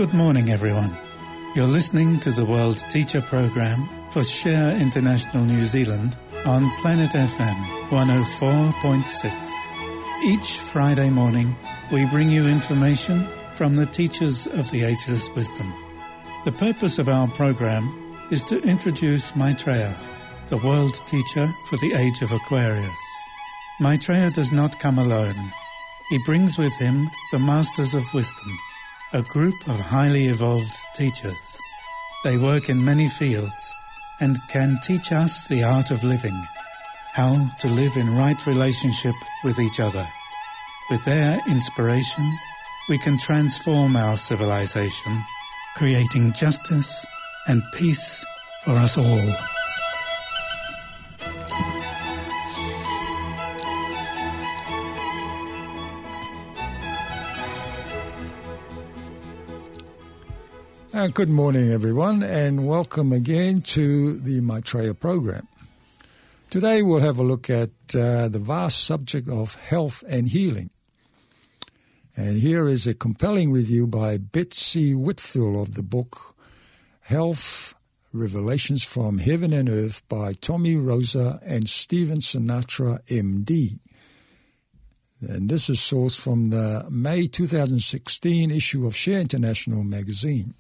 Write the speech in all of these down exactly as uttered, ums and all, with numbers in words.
Good morning, everyone. You're listening to the World Teacher Program for Share International New Zealand on Planet F M one oh four point six. Each Friday morning, we bring you information from the teachers of the Ageless Wisdom. The purpose of our program is to introduce Maitreya, the world teacher for the age of Aquarius. Maitreya does not come alone. He brings with him the Masters of Wisdom, a group of highly evolved teachers. They work in many fields and can teach us the art of living, how to live in right relationship with each other. With their inspiration, we can transform our civilization, creating justice and peace for us all. Uh, good morning, everyone, and welcome again to the Maitreya program. Today we'll have a look at uh, the vast subject of health and healing. And here is a compelling review by Betsy Whitfield of the book Health, Revelations from Heaven and Earth by Tommy Rosa and Stephen Sinatra, M D. And this is sourced from the May two thousand sixteen issue of Share International magazine.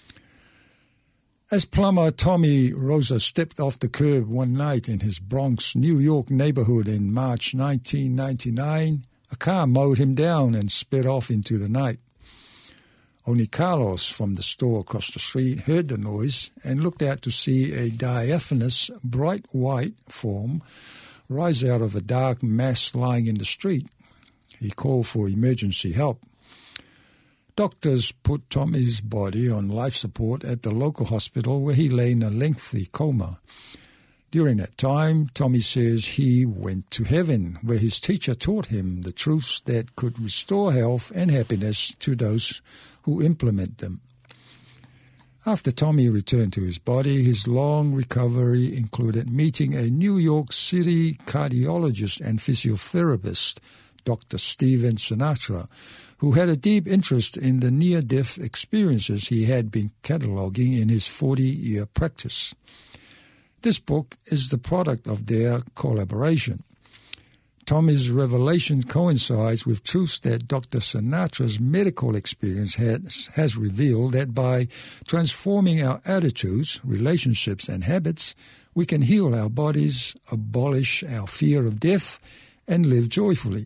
As plumber Tommy Rosa stepped off the curb one night in his Bronx, New York neighborhood in March nineteen ninety-nine, a car mowed him down and sped off into the night. Only Carlos from the store across the street heard the noise and looked out to see a diaphanous, bright white form rise out of a dark mass lying in the street. He called for emergency help. Doctors put Tommy's body on life support at the local hospital where he lay in a lengthy coma. During that time, Tommy says he went to heaven, where his teacher taught him the truths that could restore health and happiness to those who implement them. After Tommy returned to his body, his long recovery included meeting a New York City cardiologist and physiotherapist, Doctor Stephen Sinatra, who had a deep interest in the near-death experiences he had been cataloguing in his forty-year practice. This book is the product of their collaboration. Tommy's revelation coincides with truths that Doctor Sinatra's medical experience has, has revealed that by transforming our attitudes, relationships, and habits, we can heal our bodies, abolish our fear of death, and live joyfully.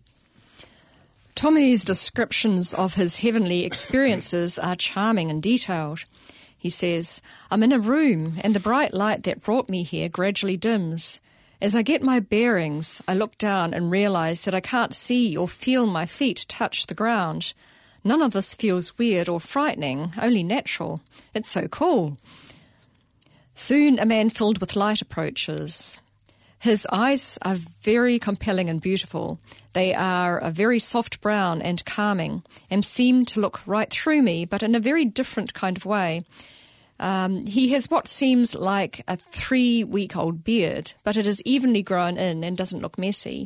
Tommy's descriptions of his heavenly experiences are charming and detailed. He says, "I'm in a room and the bright light that brought me here gradually dims. As I get my bearings, I look down and realize that I can't see or feel my feet touch the ground. None of this feels weird or frightening, only natural. It's so cool." Soon a man filled with light approaches. His eyes are very compelling and beautiful. They are a very soft brown and calming and seem to look right through me, but in a very different kind of way. Um, he has what seems like a three-week-old beard, but it is evenly grown in and doesn't look messy.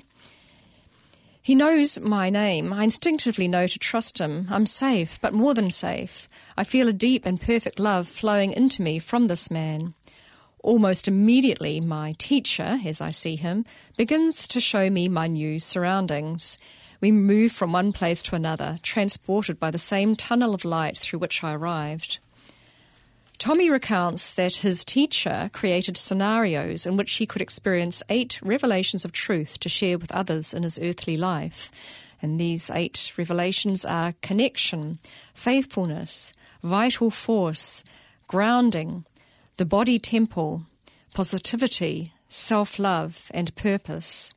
He knows my name. I instinctively know to trust him. I'm safe, but more than safe. I feel a deep and perfect love flowing into me from this man. Almost immediately, my teacher, as I see him, begins to show me my new surroundings. We move from one place to another, transported by the same tunnel of light through which I arrived. Tommy recounts that his teacher created scenarios in which he could experience eight revelations of truth to share with others in his earthly life. And these eight revelations are connection, faithfulness, vital force, grounding, the body temple, positivity, self-love, and purpose.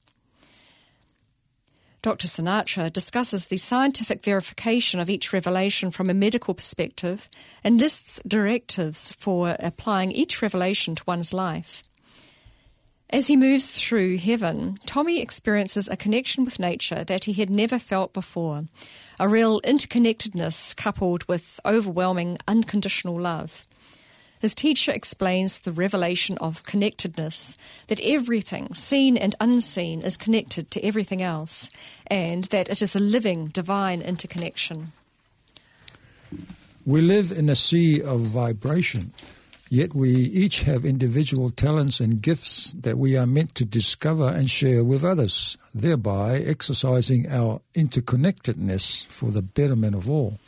Doctor Sinatra discusses the scientific verification of each revelation from a medical perspective and lists directives for applying each revelation to one's life. As he moves through heaven, Tommy experiences a connection with nature that he had never felt before, a real interconnectedness coupled with overwhelming unconditional love. His teacher explains the revelation of connectedness, that everything, seen and unseen, is connected to everything else, and that it is a living, divine interconnection. We live in a sea of vibration, yet we each have individual talents and gifts that we are meant to discover and share with others, thereby exercising our interconnectedness for the betterment of all.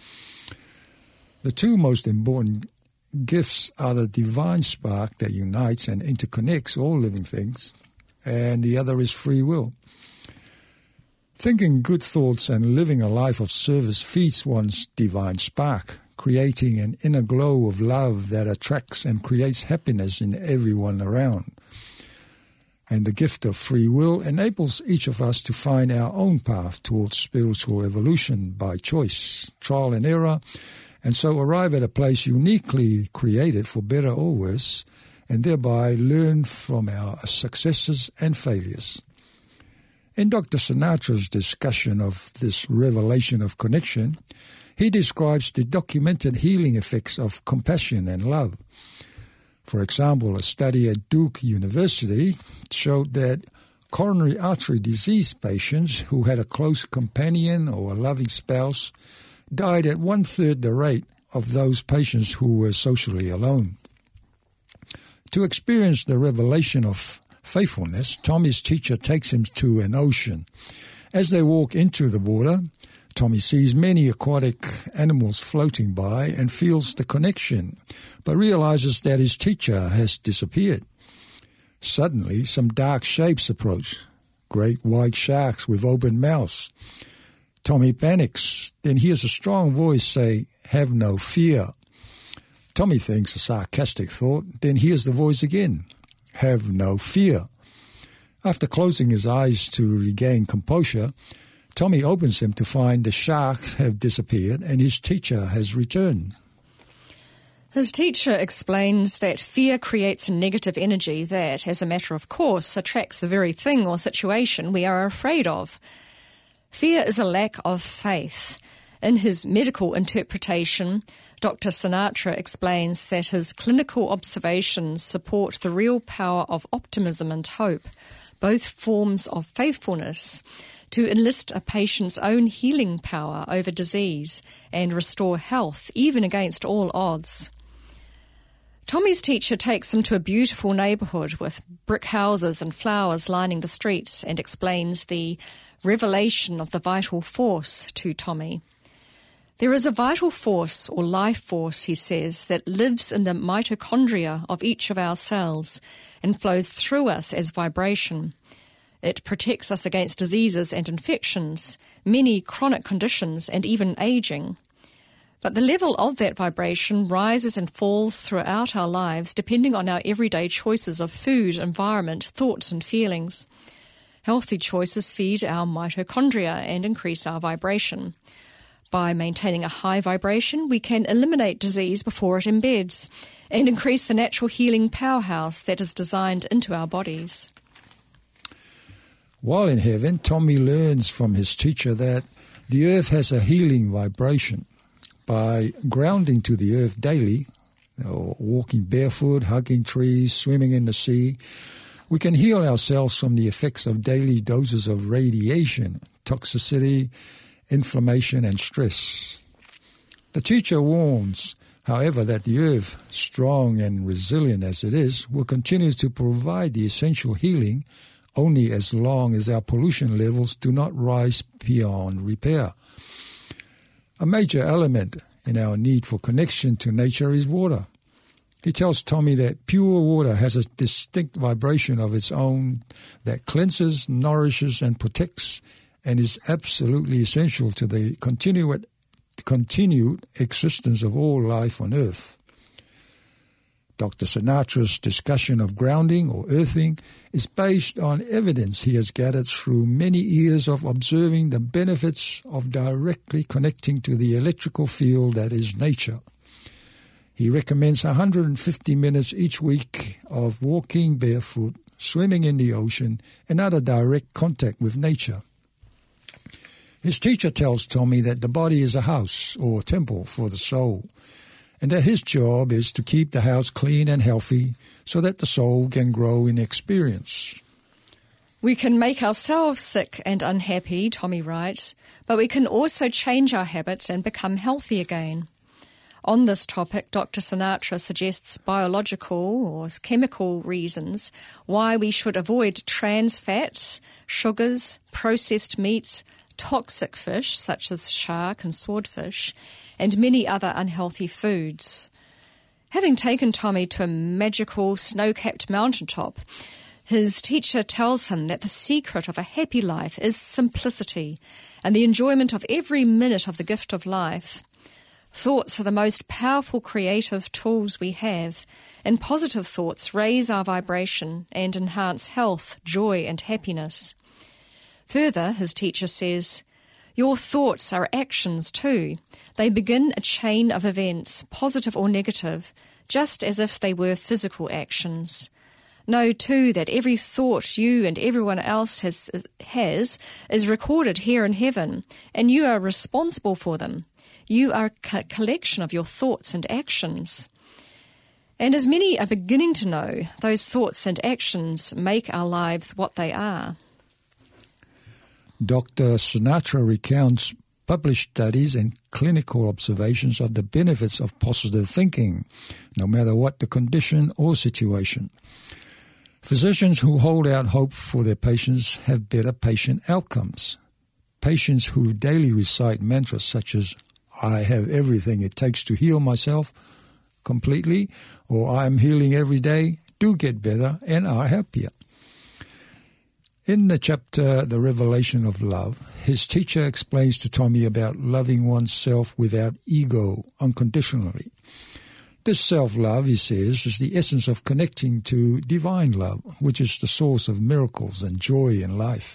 The two most important gifts are the divine spark that unites and interconnects all living things, and the other is free will. Thinking good thoughts and living a life of service feeds one's divine spark, creating an inner glow of love that attracts and creates happiness in everyone around. And the gift of free will enables each of us to find our own path towards spiritual evolution by choice, trial and error, and so arrive at a place uniquely created for better or worse, and thereby learn from our successes and failures. In Doctor Sinatra's discussion of this revelation of connection, he describes the documented healing effects of compassion and love. For example, a study at Duke University showed that coronary artery disease patients who had a close companion or a loving spouse died at one-third the rate of those patients who were socially alone. To experience the revelation of faithfulness, Tommy's teacher takes him to an ocean. As they walk into the water, Tommy sees many aquatic animals floating by and feels the connection, but realizes that his teacher has disappeared. Suddenly, some dark shapes approach, great white sharks with open mouths. Tommy panics, then hears a strong voice say, "Have no fear." Tommy thinks a sarcastic thought, then hears the voice again, "Have no fear." After closing his eyes to regain composure, Tommy opens them to find the sharks have disappeared and his teacher has returned. His teacher explains that fear creates a negative energy that, as a matter of course, attracts the very thing or situation we are afraid of. Fear is a lack of faith. In his medical interpretation, Doctor Sinatra explains that his clinical observations support the real power of optimism and hope, both forms of faithfulness, to enlist a patient's own healing power over disease and restore health, even against all odds. Tommy's teacher takes him to a beautiful neighbourhood with brick houses and flowers lining the streets and explains the revelation of the vital force to Tommy. There is a vital force or life force, he says, that lives in the mitochondria of each of our cells and flows through us as vibration. It protects us against diseases and infections, many chronic conditions, and even aging. But the level of that vibration rises and falls throughout our lives depending on our everyday choices of food, environment, thoughts and feelings. Healthy choices feed our mitochondria and increase our vibration. By maintaining a high vibration, we can eliminate disease before it embeds and increase the natural healing powerhouse that is designed into our bodies. While in heaven, Tommy learns from his teacher that the earth has a healing vibration. By grounding to the earth daily, or walking barefoot, hugging trees, swimming in the sea, we can heal ourselves from the effects of daily doses of radiation, toxicity, inflammation and stress. The teacher warns, however, that the earth, strong and resilient as it is, will continue to provide the essential healing only as long as our pollution levels do not rise beyond repair. A major element in our need for connection to nature is water. He tells Tommy that pure water has a distinct vibration of its own that cleanses, nourishes and protects and is absolutely essential to the continued, continued existence of all life on earth. Doctor Sinatra's discussion of grounding or earthing is based on evidence he has gathered through many years of observing the benefits of directly connecting to the electrical field that is nature. He recommends one hundred fifty minutes each week of walking barefoot, swimming in the ocean, and other direct contact with nature. His teacher tells Tommy that the body is a house or temple for the soul, and that his job is to keep the house clean and healthy so that the soul can grow in experience. We can make ourselves sick and unhappy, Tommy writes, but we can also change our habits and become healthy again. On this topic, Doctor Sinatra suggests biological or chemical reasons why we should avoid trans fats, sugars, processed meats, toxic fish such as shark and swordfish, and many other unhealthy foods. Having taken Tommy to a magical snow-capped mountaintop, his teacher tells him that the secret of a happy life is simplicity and the enjoyment of every minute of the gift of life. Thoughts are the most powerful creative tools we have, and positive thoughts raise our vibration and enhance health, joy, and happiness. Further, his teacher says, your thoughts are actions too. They begin a chain of events, positive or negative, just as if they were physical actions. Know, too, that every thought you and everyone else has, has is recorded here in heaven, and you are responsible for them. You are a collection of your thoughts and actions. And as many are beginning to know, those thoughts and actions make our lives what they are. Doctor Sinatra recounts published studies and clinical observations of the benefits of positive thinking, no matter what the condition or situation. Physicians who hold out hope for their patients have better patient outcomes. Patients who daily recite mantras such as, I have everything it takes to heal myself completely, or I am healing every day, do get better and are happier. In the chapter, The Revelation of Love, his teacher explains to Tommy about loving oneself without ego, unconditionally. This self-love, he says, is the essence of connecting to divine love, which is the source of miracles and joy in life.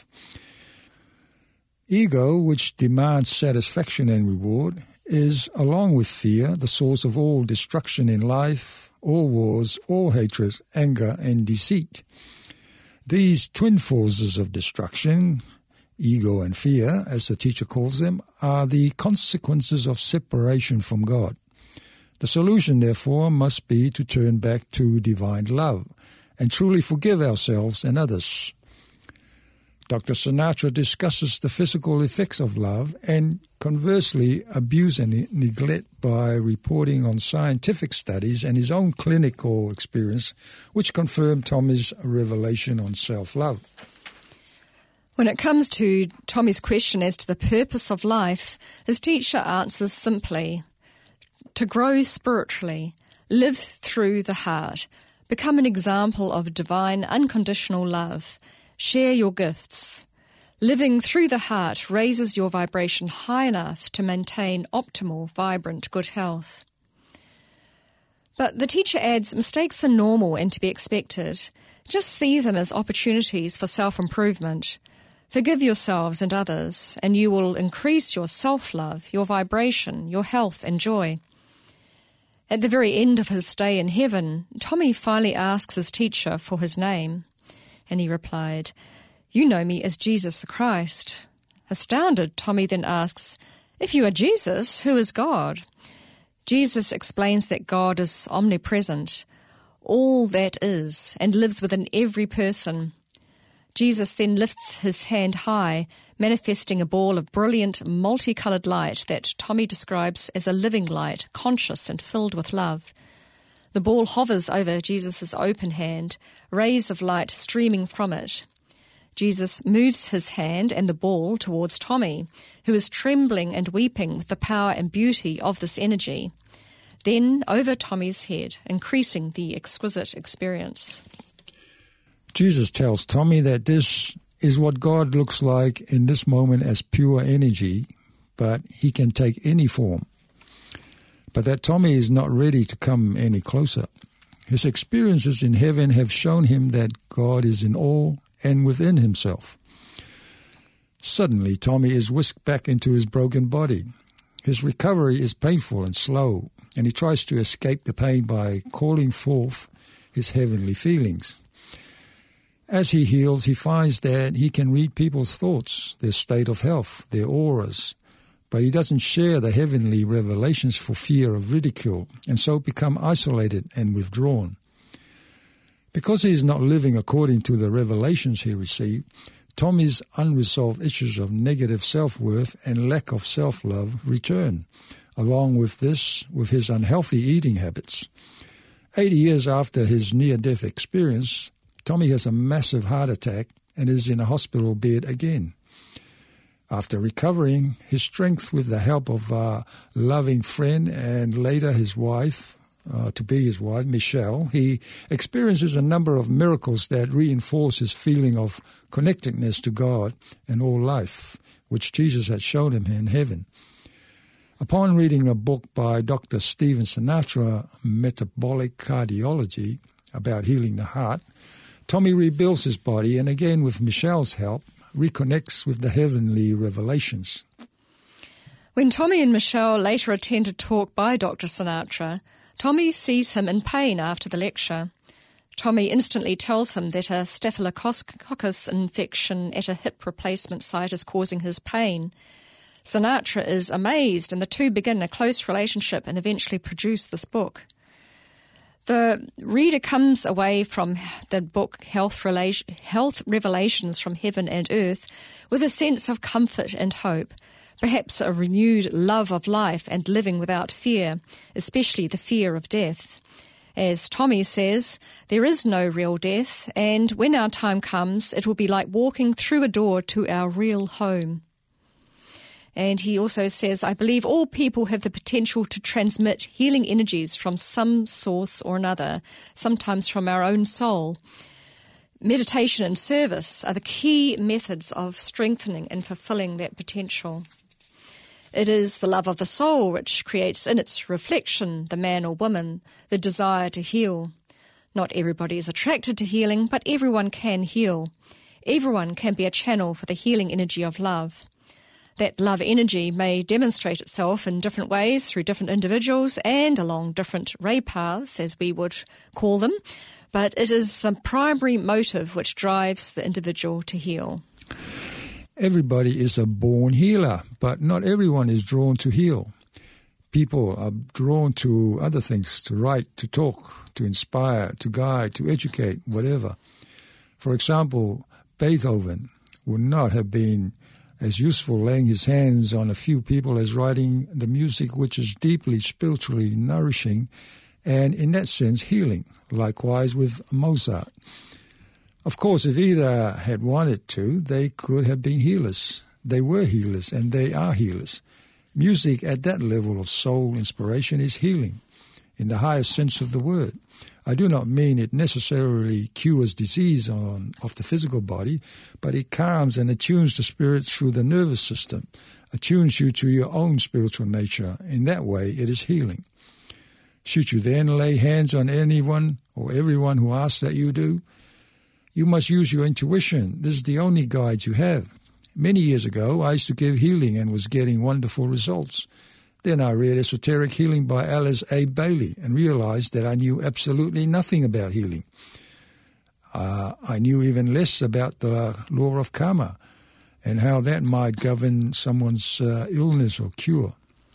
Ego, which demands satisfaction and reward, is, along with fear, the source of all destruction in life, all wars, all hatred, anger, and deceit. These twin forces of destruction, ego and fear, as the teacher calls them, are the consequences of separation from God. The solution, therefore, must be to turn back to divine love and truly forgive ourselves and others. Doctor Sinatra discusses the physical effects of love and, conversely, abuse and neglect by reporting on scientific studies and his own clinical experience, which confirmed Tommy's revelation on self-love. When it comes to Tommy's question as to the purpose of life, his teacher answers simply, to grow spiritually, live through the heart, become an example of divine unconditional love, share your gifts. Living through the heart raises your vibration high enough to maintain optimal, vibrant, good health. But the teacher adds, mistakes are normal and to be expected. Just see them as opportunities for self-improvement. Forgive yourselves and others, and you will increase your self-love, your vibration, your health and joy. At the very end of his stay in heaven, Tommy finally asks his teacher for his name, and he replied, You know me as Jesus the Christ. Astounded, Tommy then asks, If you are Jesus, who is God? Jesus explains that God is omnipresent, all that is, and lives within every person. Jesus then lifts his hand high, manifesting a ball of brilliant, multicoloured light that Tommy describes as a living light, conscious and filled with love. The ball hovers over Jesus' open hand, rays of light streaming from it. Jesus moves his hand and the ball towards Tommy, who is trembling and weeping with the power and beauty of this energy. Then over Tommy's head, increasing the exquisite experience. Jesus tells Tommy that this is what God looks like in this moment as pure energy, but he can take any form. But that Tommy is not ready to come any closer. His experiences in heaven have shown him that God is in all and within himself. Suddenly, Tommy is whisked back into his broken body. His recovery is painful and slow, and he tries to escape the pain by calling forth his heavenly feelings. As he heals, he finds that he can read people's thoughts, their state of health, their auras, but he doesn't share the heavenly revelations for fear of ridicule, and so become isolated and withdrawn. Because he is not living according to the revelations he received, Tommy's unresolved issues of negative self-worth and lack of self-love return, Along with this, with his unhealthy eating habits. eighty years after his near-death experience, Tommy has a massive heart attack and is in a hospital bed again. After recovering his strength with the help of a loving friend and later his wife, uh, to be his wife, Michelle, he experiences a number of miracles that reinforce his feeling of connectedness to God and all life, which Jesus had shown him in heaven. Upon reading a book by Doctor Stephen Sinatra, Metabolic Cardiology, about healing the heart, Tommy rebuilds his body and again with Michelle's help, reconnects with the heavenly revelations. When Tommy and Michelle later attend a talk by Doctor Sinatra, Tommy sees him in pain after the lecture. Tommy instantly tells him that a staphylococcus infection at a hip replacement site is causing his pain. Sinatra is amazed, and the two begin a close relationship and eventually produce this book. The reader comes away from the book Health, Rela- Health Revelations from Heaven and Earth with a sense of comfort and hope, perhaps a renewed love of life and living without fear, especially the fear of death. As Tommy says, there is no real death, and when our time comes, it will be like walking through a door to our real home. And he also says, I believe all people have the potential to transmit healing energies from some source or another, sometimes from our own soul. Meditation and service are the key methods of strengthening and fulfilling that potential. It is the love of the soul which creates in its reflection the man or woman, the desire to heal. Not everybody is attracted to healing, but everyone can heal. Everyone can be a channel for the healing energy of love. That love energy may demonstrate itself in different ways through different individuals and along different ray paths, as we would call them, but it is the primary motive which drives the individual to heal. Everybody is a born healer, but not everyone is drawn to heal. People are drawn to other things, to write, to talk, to inspire, to guide, to educate, whatever. For example, Beethoven would not have been as useful laying his hands on a few people as writing the music which is deeply spiritually nourishing and, in that sense, healing. Likewise with Mozart. Of course, if either had wanted to, they could have been healers. They were healers, and they are healers. Music at that level of soul inspiration is healing, in the highest sense of the word. I do not mean it necessarily cures disease on, of the physical body, but it calms and attunes the spirit through the nervous system, attunes you to your own spiritual nature. In that way, it is healing. Should you then lay hands on anyone or everyone who asks that you do, you must use your intuition. This is the only guide you have. Many years ago, I used to give healing and was getting wonderful results. Then I read Esoteric Healing by Alice A. Bailey and realized that I knew absolutely nothing about healing. Uh, I knew even less about the law of karma and how that might govern someone's uh, illness or cure.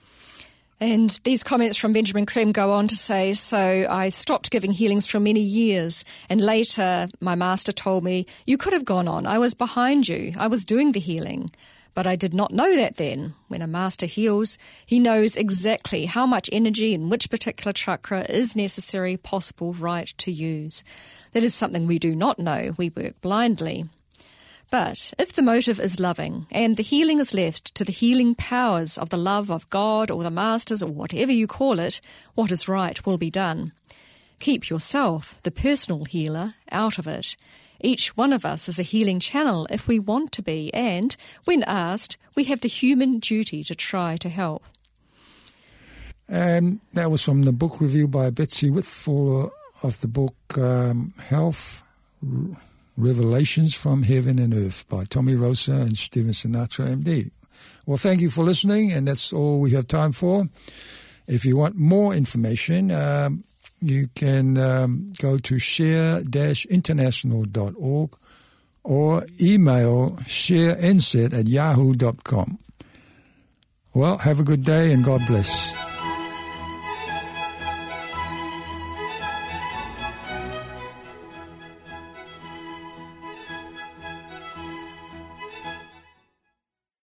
And these comments from Benjamin Creme go on to say, so I stopped giving healings for many years, and later my master told me, you could have gone on. I was behind you. I was doing the healing. But I did not know that then. When a master heals, he knows exactly how much energy in which particular chakra is necessary, possible, right to use. That is something we do not know. We work blindly. But if the motive is loving and the healing is left to the healing powers of the love of God or the masters or whatever you call it, what is right will be done. Keep yourself, the personal healer, out of it. Each one of us is a healing channel if we want to be, and, when asked, we have the human duty to try to help. And that was from the book review by Betsy Whitfuller of the book um, Health Revelations from Heaven and Earth by Tommy Rosa and Stephen Sinatra, M D. Well, thank you for listening, and that's all we have time for. If you want more information, um, you can um, go to share dash international dot org or email shareenset at yahoo dot com. Well, have a good day and God bless.